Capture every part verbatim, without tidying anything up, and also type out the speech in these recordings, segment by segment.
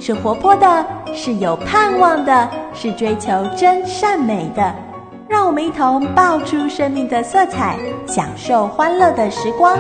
是活泼的，是有盼望的，是追求真善美的。让我们一同爆出生命的色彩，享受欢乐的时光。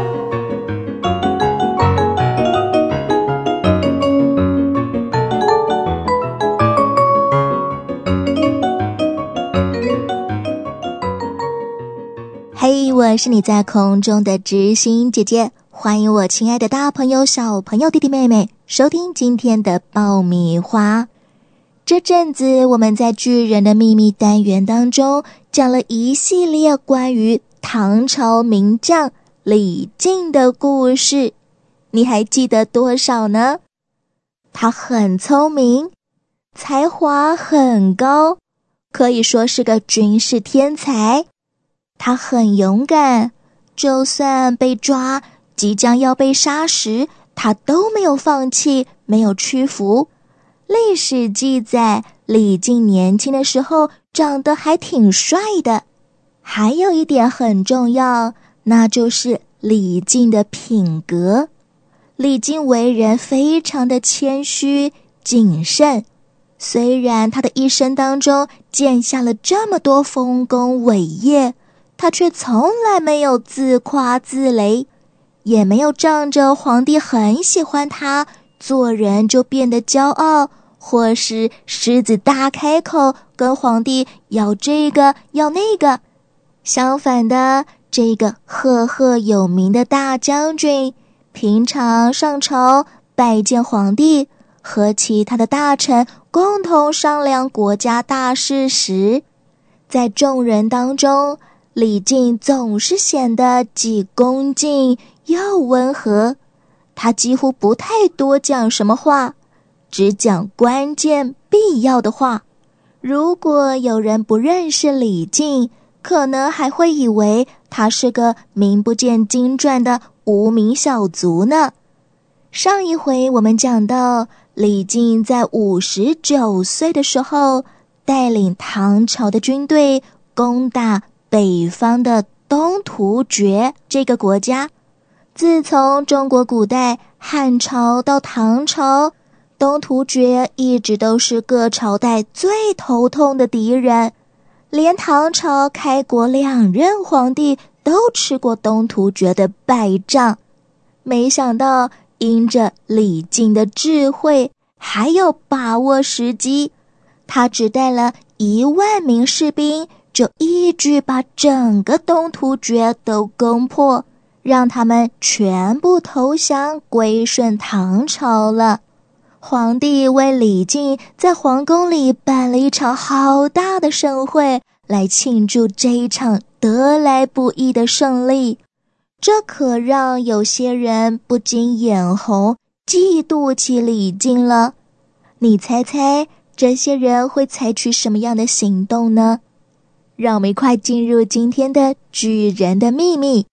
嘿，我是你在空中的知心姐姐，欢迎我亲爱的大朋友、小朋友、弟弟妹妹收听今天的爆米花。这阵子我们在巨人的秘密单元当中讲了一系列关于唐朝名将李靖的故事，你还记得多少呢？他很聪明，才华很高，可以说是个军事天才。他很勇敢，就算被抓，即将要被杀时，他都没有放弃，没有屈服。历史记载，李靖年轻的时候长得还挺帅的。还有一点很重要，那就是李靖的品格。李靖为人非常的谦虚谨慎，虽然他的一生当中建下了这么多丰功伟业，他却从来没有自夸自擂，也没有仗着皇帝很喜欢他，做人就变得骄傲，或是狮子大开口跟皇帝要这个要那个。相反的，这个赫赫有名的大将军，平常上朝拜见皇帝，和其他的大臣共同商量国家大事时，在众人当中，李靖总是显得既恭敬又温和，他几乎不太多讲什么话，只讲关键必要的话。如果有人不认识李靖，可能还会以为他是个名不见经传的无名小卒呢。上一回我们讲到，李靖在五十九岁的时候，带领唐朝的军队攻打北方的东突厥这个国家。自从中国古代汉朝到唐朝，东突厥一直都是各朝代最头痛的敌人，连唐朝开国两任皇帝都吃过东突厥的败仗。没想到因着李靖的智慧还有把握时机，他只带了一万名士兵，就一举把整个东突厥都攻破，让他们全部投降归顺唐朝了。皇帝为李靖在皇宫里办了一场好大的盛会，来庆祝这一场得来不易的胜利。这可让有些人不禁眼红，嫉妒起李靖了。你猜猜这些人会采取什么样的行动呢？让我们一块进入今天的巨人的秘密。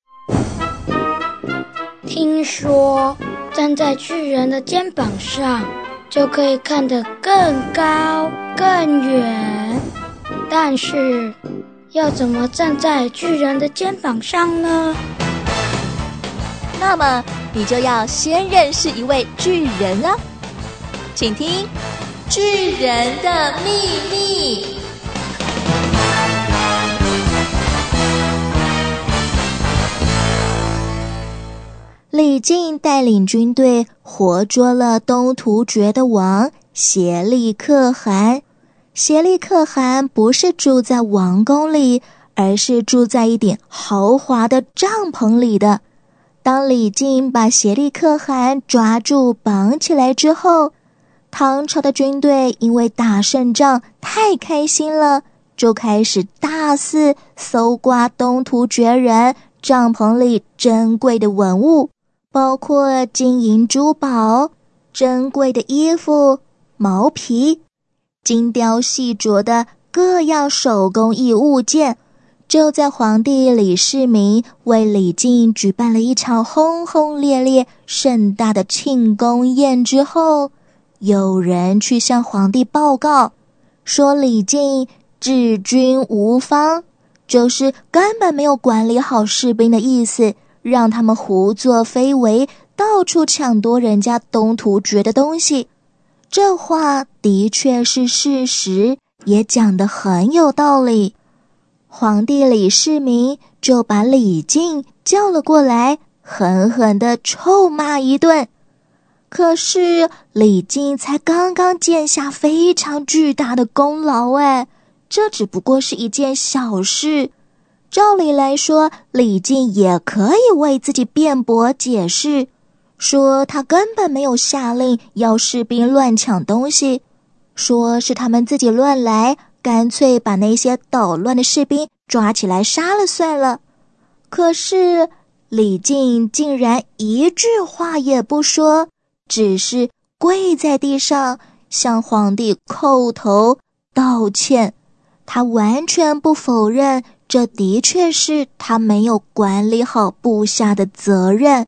听说站在巨人的肩膀上就可以看得更高更远，但是要怎么站在巨人的肩膀上呢？ 那么你就要先认识一位巨人啊，请听巨人的秘密。李靖带领军队活捉了东突厥的王颉利可汗。颉利可汗不是住在王宫里，而是住在一顶豪华的帐篷里的。当李靖把颉利可汗抓住绑起来之后，唐朝的军队因为打胜仗太开心了，就开始大肆搜刮东突厥人帐篷里珍贵的文物，包括金银珠宝、珍贵的衣服、毛皮、精雕细琢的各样手工艺物件。就在皇帝李世民为李靖举办了一场轰轰烈烈盛大的庆功宴之后，有人去向皇帝报告，说李靖治军无方，就是根本没有管理好士兵的意思，让他们胡作非为，到处抢夺人家东突厥的东西。 这话的确是事实，也讲得很有道理。皇帝李世民就把李靖叫了过来，狠狠地臭骂一顿。可是李靖才刚刚建下非常巨大的功劳，哎，这只不过是一件小事。照理来说，李靖也可以为自己辩驳解释，说他根本没有下令要士兵乱抢东西，说是他们自己乱来，干脆把那些捣乱的士兵抓起来杀了算了。可是李靖竟然一句话也不说，只是跪在地上向皇帝叩头道歉。他完全不否认，这的确是他没有管理好部下的责任。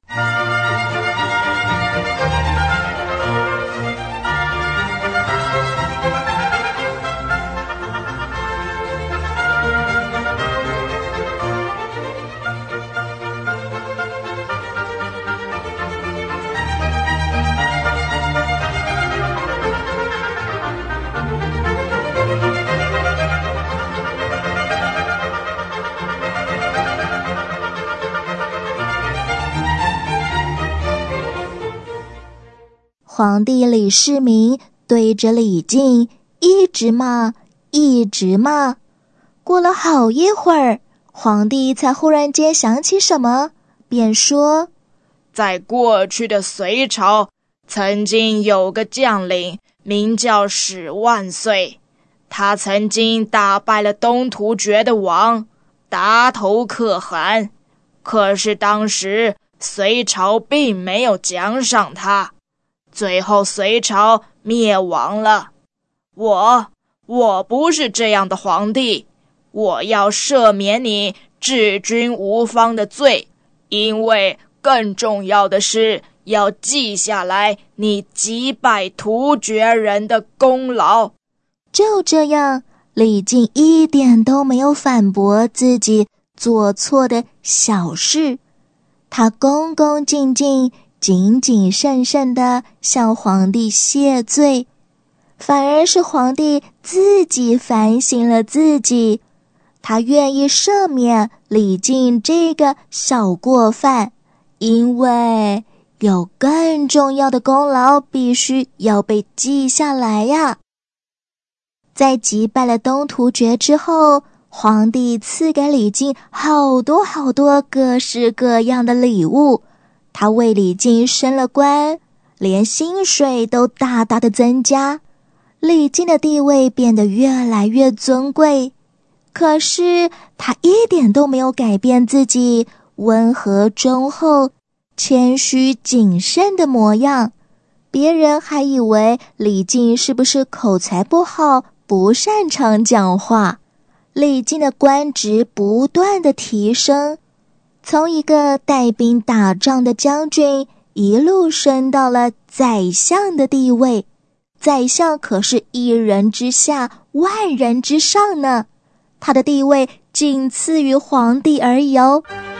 皇帝李世民对着李靖一直骂，一直骂。过了好一会儿，皇帝才忽然间想起什么，便说： 在过去的隋朝，曾经有个将领名叫史万岁，他曾经打败了东突厥的王，达头可汗。可是当时隋朝并没有奖赏他，最后隋朝灭亡了。我我不是这样的皇帝，我要赦免你治军无方的罪，因为更重要的是要记下来你击败突厥人的功劳。 就这样，李靖一点都没有反驳自己做错的小事，他恭恭敬敬谨谨慎慎地向皇帝谢罪，反而是皇帝自己反省了自己，他愿意赦免李靖这个小过犯，因为有更重要的功劳必须要被记下来呀。在击败了东突厥之后，皇帝赐给李靖好多好多各式各样的礼物，他为李靖升了官，连薪水都大大的增加，李靖的地位变得越来越尊贵。可是他一点都没有改变自己温和忠厚、谦虚谨慎的模样，别人还以为李靖是不是口才不好，不擅长讲话。李靖的官职不断的提升，从一个带兵打仗的将军一路升到了宰相的地位，宰相可是一人之下万人之上呢，他的地位仅次于皇帝而已哦。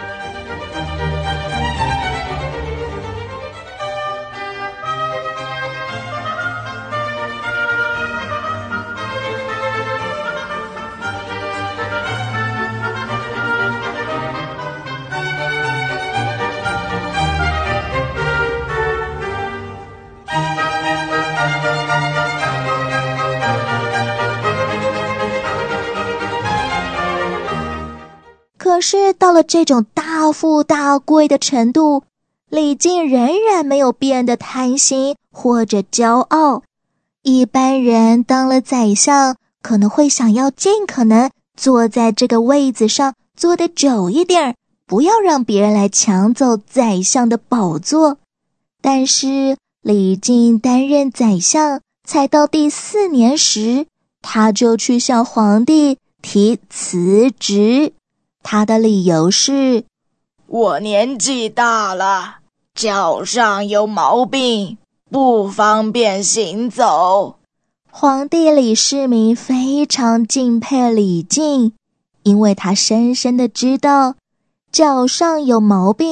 可是到了这种大富大贵的程度，李靖仍然没有变得贪心或者骄傲。一般人当了宰相，可能会想要尽可能坐在这个位子上坐得久一点，不要让别人来抢走宰相的宝座。但是李靖担任宰相才到第四年时，他就去向皇帝提辞职。他的理由是： 我年纪大了，脚上有毛病，不方便行走。 皇帝李世民非常敬佩李靖，因为他深深地知道，脚上有毛病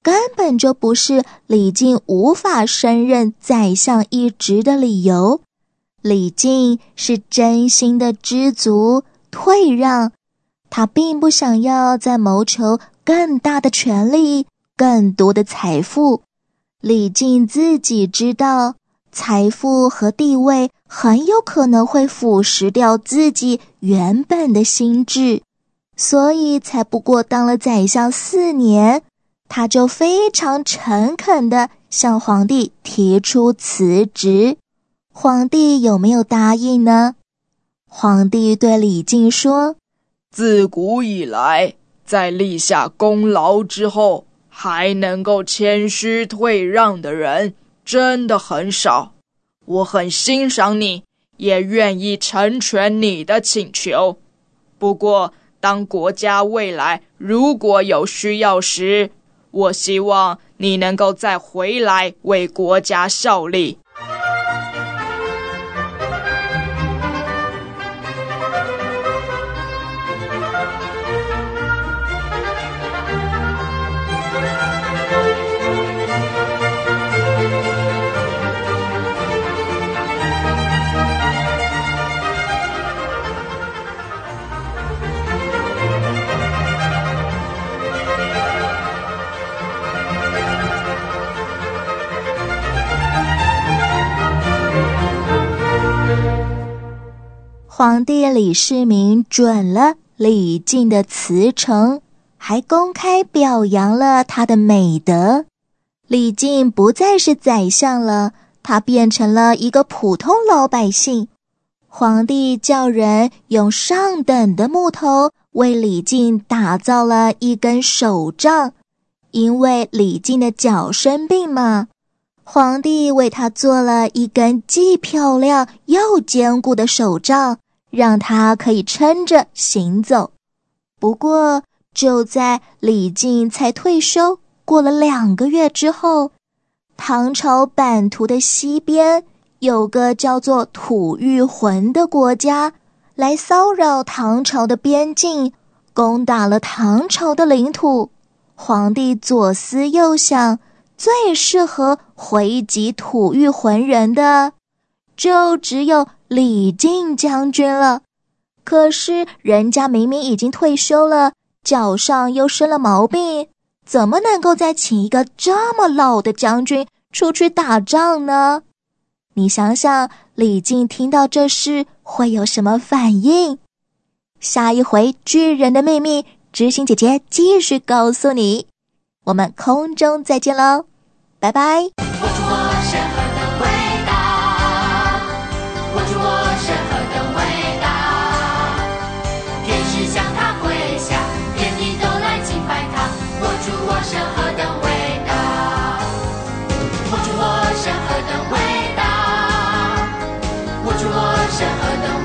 根本就不是李靖无法升任宰相一职的理由。李靖是真心的知足退让，他并不想要再谋求更大的权力、更多的财富。李靖自己知道，财富和地位很有可能会腐蚀掉自己原本的心智，所以才不过当了宰相四年，他就非常诚恳地向皇帝提出辞职。皇帝有没有答应呢？皇帝对李靖说， 自古以来，在立下功劳之后，还能够谦虚退让的人真的很少。我很欣赏你，也愿意成全你的请求。不过，当国家未来如果有需要时，我希望你能够再回来为国家效力。 皇帝李世民准了李靖的辞呈，还公开表扬了他的美德。李靖不再是宰相了，他变成了一个普通老百姓。皇帝叫人用上等的木头为李靖打造了一根手杖，因为李靖的脚生病嘛，皇帝为他做了一根既漂亮又坚固的手杖，让他可以撑着行走。不过，就在李靖才退休过了两个月之后，唐朝版图的西边有个叫做吐谷浑的国家来骚扰唐朝的边境，攻打了唐朝的领土。皇帝左思右想，最适合回击吐谷浑人的就只有李靖将军了。可是人家明明已经退休了，脚上又生了毛病，怎么能够再请一个这么老的将军出去打仗呢？你想想，李靖听到这事会有什么反应？下一回巨人的秘密，知心姐姐继续告诉你。我们空中再见喽，拜拜。 握住我是何等伟大，握住我是何等伟大，天使向他跪下，天地都来敬拜他。握住我是何等伟大，握住我是何等伟大，握住我是何等伟大。